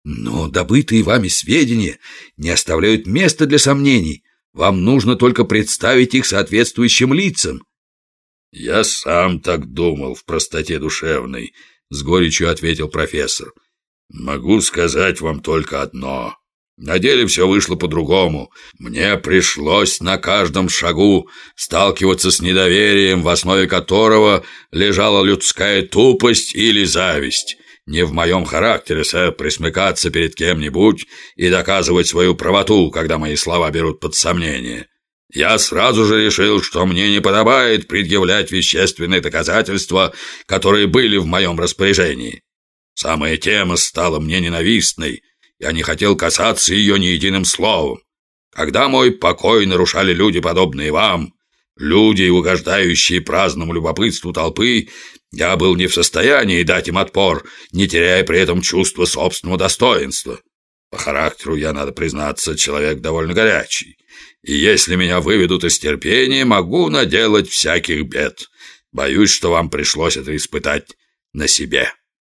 Но добытые вами сведения не оставляют места для сомнений. Вам нужно только представить их соответствующим лицам. «Я сам так думал в простоте душевной», — с горечью ответил профессор. «Могу сказать вам только одно. На деле все вышло по-другому. Мне пришлось на каждом шагу сталкиваться с недоверием, в основе которого лежала людская тупость или зависть. Не в моем характере, сэр, присмыкаться перед кем-нибудь и доказывать свою правоту, когда мои слова берут под сомнение. Я сразу же решил, что мне не подобает предъявлять вещественные доказательства, которые были в моем распоряжении. Самая тема стала мне ненавистной. Я не хотел касаться ее ни единым словом. Когда мой покой нарушали люди, подобные вам, люди, угождающие праздному любопытству толпы, я был не в состоянии дать им отпор, не теряя при этом чувства собственного достоинства. По характеру я, надо признаться, человек довольно горячий. И если меня выведут из терпения, могу наделать всяких бед. Боюсь, что вам пришлось это испытать на себе».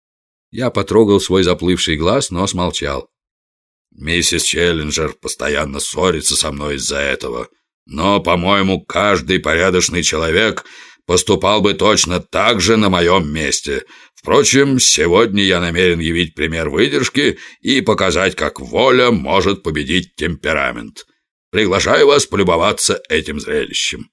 Я потрогал свой заплывший глаз, но смолчал. «Миссис Челленджер постоянно ссорится со мной из-за этого. Но, по-моему, каждый порядочный человек поступал бы точно так же на моем месте. Впрочем, сегодня я намерен явить пример выдержки и показать, как воля может победить темперамент. Приглашаю вас полюбоваться этим зрелищем».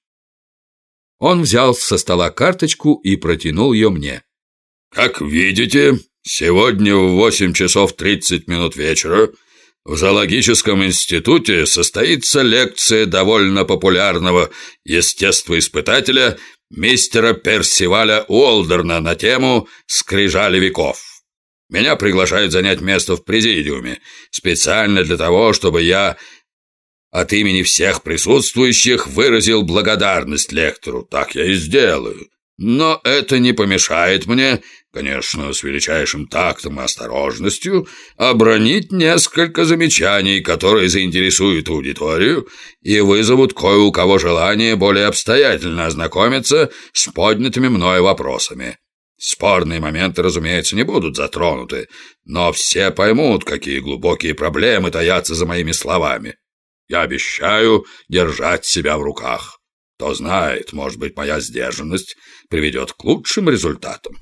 Он взял со стола карточку и протянул ее мне. «Как видите, сегодня в 8 часов 30 минут вечера в зоологическом институте состоится лекция довольно популярного естествоиспытателя мистера Персиваля Уолдерна на тему «Скрижали веков». Меня приглашают занять место в президиуме, специально для того, чтобы я от имени всех присутствующих выразил благодарность лектору. Так я и сделаю. Но это не помешает мне, конечно, с величайшим тактом и осторожностью, обронить несколько замечаний, которые заинтересуют аудиторию и вызовут кое у кого желание более обстоятельно ознакомиться с поднятыми мною вопросами. Спорные моменты, разумеется, не будут затронуты, но все поймут, какие глубокие проблемы таятся за моими словами. Я обещаю держать себя в руках. Кто знает, может быть, моя сдержанность приведет к лучшим результатам».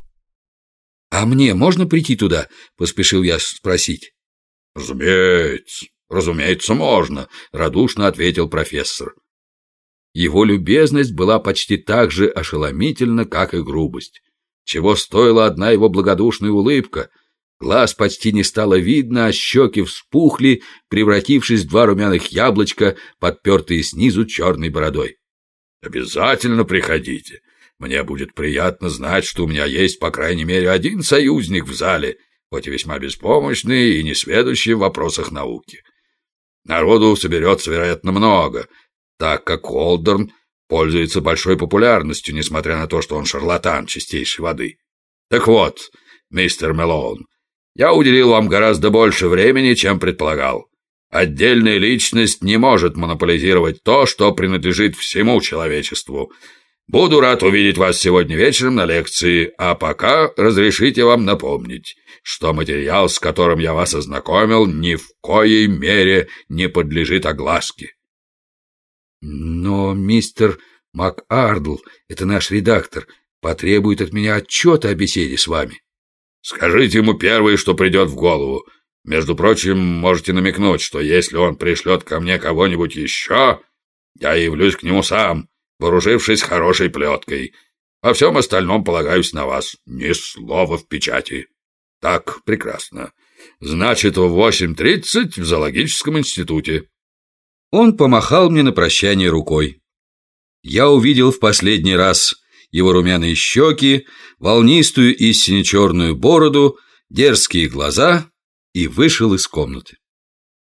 «А мне можно прийти туда?» — поспешил я спросить. Разумеется, можно», — радушно ответил профессор. Его любезность была почти так же ошеломительна, как и грубость. Чего стоила одна его благодушная улыбка. Глаз почти не стало видно, а щеки вспухли, превратившись в два румяных яблочка, подпертые снизу черной бородой. «Обязательно приходите. Мне будет приятно знать, что у меня есть, по крайней мере, один союзник в зале, хоть и весьма беспомощный и несведущий в вопросах науки. Народу соберется, вероятно, много, так как Уолдерн пользуется большой популярностью, несмотря на то, что он шарлатан чистейшей воды. Так вот, мистер Мэлоун, я уделил вам гораздо больше времени, чем предполагал. Отдельная личность не может монополизировать то, что принадлежит всему человечеству. Буду рад увидеть вас сегодня вечером на лекции, а пока разрешите вам напомнить, что материал, с которым я вас ознакомил, ни в коей мере не подлежит огласке». «Но мистер МакАрдл, это наш редактор, потребует от меня отчета о беседе с вами». «Скажите ему первое, что придет в голову. Между прочим, можете намекнуть, что если он пришлет ко мне кого-нибудь еще, я явлюсь к нему сам, вооружившись хорошей плеткой. Во всем остальном полагаюсь на вас. Ни слова в печати. Так, прекрасно. Значит, в 8:30 в зоологическом институте». Он помахал мне на прощание рукой. Я увидел в последний раз его румяные щеки, волнистую и сине-черную бороду, дерзкие глаза и вышел из комнаты.